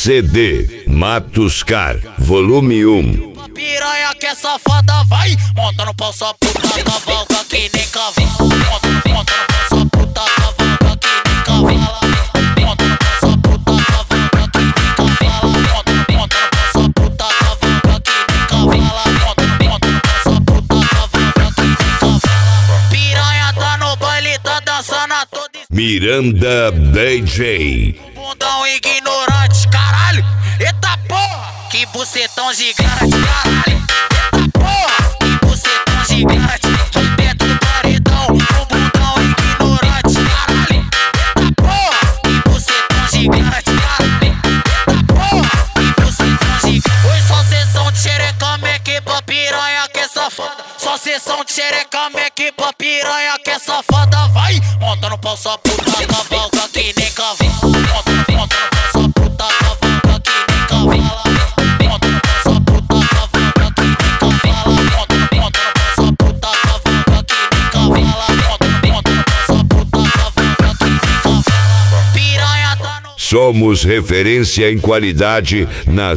CD Matos Car, volume 1. Piranha que é safada vai, monta no pau sua puta, cavalga que nem cavalo. Monta no pau sua puta, cavalga que nem cavalo. Monta no pau sua puta, cavalga que nem cavalo. Monta no pau sua puta, cavalga que nem cavalo. Monta no pau sua puta, cavalga que nem cavalo. Piranha tá no baile, tá dançando a toda. Miranda DJ. Bundão ignorante, caralho. Eita porra, que bucetão gigante, caralho. Eita porra, que bucetão gigante. Aqui dentro do paredão, um bundão ignorante, caralho. Eita porra, que bucetão gigante, caralho. Eita porra, que bucetão gigante. Oi, só sessão de xereca, meque pra piranha que é safada. Só sessão de xereca, meque pra piranha que é safada. Vai, monta no pau sua puta, cavalga que nem cavalo. Monta no pau sua puta, cavalga que nem cavalo. Monta no pau sua puta, cavalga que nem cavalo. Monta no pau sua puta, cavalga que nem cavalo. Monta no pau sua puta, cavalga que nem cavalo. Piranha tá no... Somos referência em qualidade na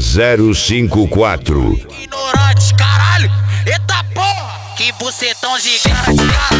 054. Ignorante, caralho. Eita porra, que bucetão gigante, caralho.